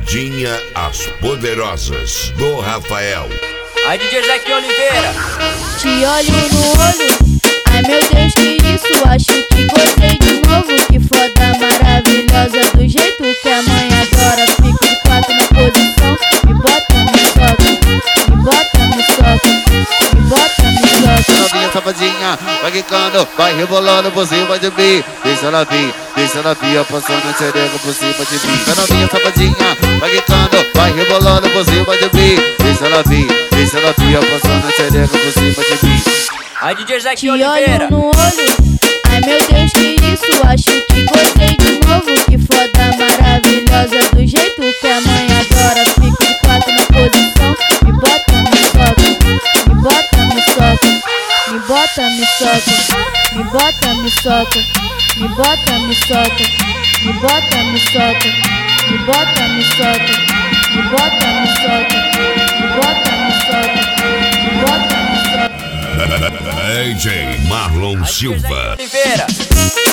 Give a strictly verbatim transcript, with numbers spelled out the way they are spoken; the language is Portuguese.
Safadinha, as poderosas do Rafael. Aí D J Zequinha Oliveira. Te olho no olho, ai meu Deus, que isso? Acho que gostei de novo. Que foda maravilhosa, do jeito que a mãe adora. Fico de quatro na posição, me bota, me soca, me bota, me soca, me bota, me soca. Novinha safadinha, vai quicando, vai rebolando por cima de mim. Deixa ela vir, deixa ela vir, passando a xereca por cima de mim. A novinha safadinha, vai quicando, vai rebolando por cima de mim. Deixa ela vir, deixa ela vir, passando a xereca por cima de mim. Aí D J Te Zequinha Oliveira. olho no olho, ai meu Deus, que isso? Acho que gostei de novo. Que foda maravilhosa, do jeito que a mãe adora. Fico de quatro na posição, me bota, me soca, me bota, me soca, me bota, me soca, me bota, me soca, me bota, me soca, me bota, me soca, me bota, me soca, me bota, me soca, me bota, me soca, me bota, me soca. D J Marlon Silva. Oliveira.